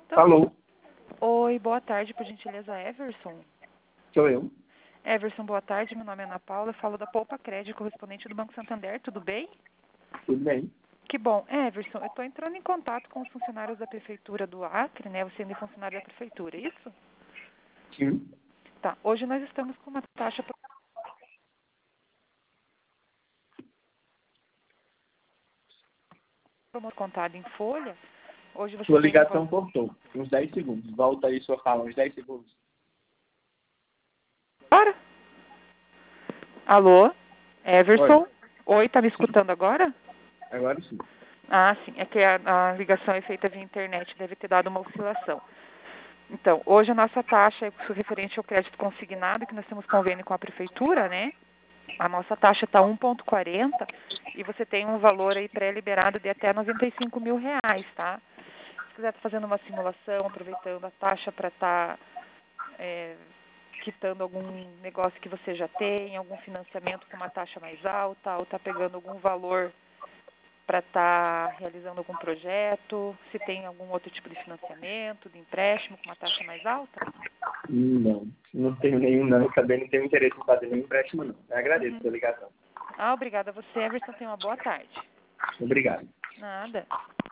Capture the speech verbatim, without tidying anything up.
Então, Alô, oi, boa tarde, por gentileza, Everson. sou eu. Everson, boa tarde, meu nome é Ana Paula, eu falo da Poupa Crédito, correspondente do Banco Santander, tudo bem? Tudo bem? Que bom. Everson, eu estou entrando em contato com os funcionários da Prefeitura do Acre, né? Você ainda é funcionário da Prefeitura, é isso? Sim. Tá, hoje nós estamos com uma taxa contada em folha. Hoje você Sua tem um ligação valor... cortou. Uns dez segundos. Volta aí sua fala, uns dez segundos. Para! Alô? Oi. Everson? Oi, tá me Sim. escutando agora? Agora sim. Ah, sim. É que a, a ligação é feita via internet, deve ter dado uma oscilação. Então, hoje a nossa taxa é referente ao crédito consignado, que nós temos convênio com a prefeitura, né? A nossa taxa está um vírgula quarenta e você tem um valor aí pré-liberado de até noventa e cinco mil reais, tá? Se quiser estar fazendo uma simulação, aproveitando a taxa para estar é, quitando algum negócio que você já tem, algum financiamento com uma taxa mais alta, ou está pegando algum valor para estar realizando algum projeto, se tem algum outro tipo de financiamento, de empréstimo com uma taxa mais alta? Hum, Não, não tenho nenhum não. Eu também não tenho interesse em fazer nenhum empréstimo não. Eu agradeço Uhum. sua ligação. Ah, obrigada a você, Everson. Tenha uma boa tarde. Obrigado. Nada.